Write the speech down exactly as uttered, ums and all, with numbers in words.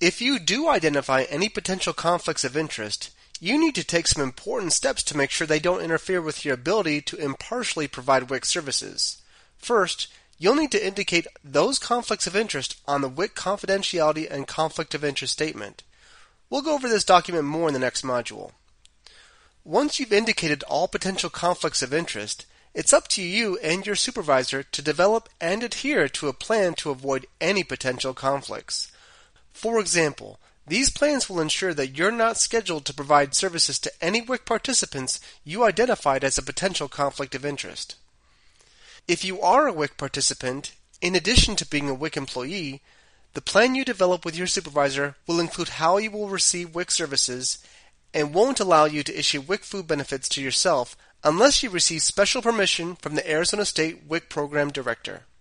If you do identify any potential conflicts of interest, you need to take some important steps to make sure they don't interfere with your ability to impartially provide W I C services. First, you'll need to indicate those conflicts of interest on the W I C confidentiality and conflict of interest statement. We'll go over this document more in the next module. Once you've indicated all potential conflicts of interest, it's up to you and your supervisor to develop and adhere to a plan to avoid any potential conflicts. For example, these plans will ensure that you're not scheduled to provide services to any W I C participants you identified as a potential conflict of interest. If you are a W I C participant, in addition to being a W I C employee, the plan you develop with your supervisor will include how you will receive W I C services and won't allow you to issue W I C food benefits to yourself unless you receive special permission from the Arizona State W I C Program Director.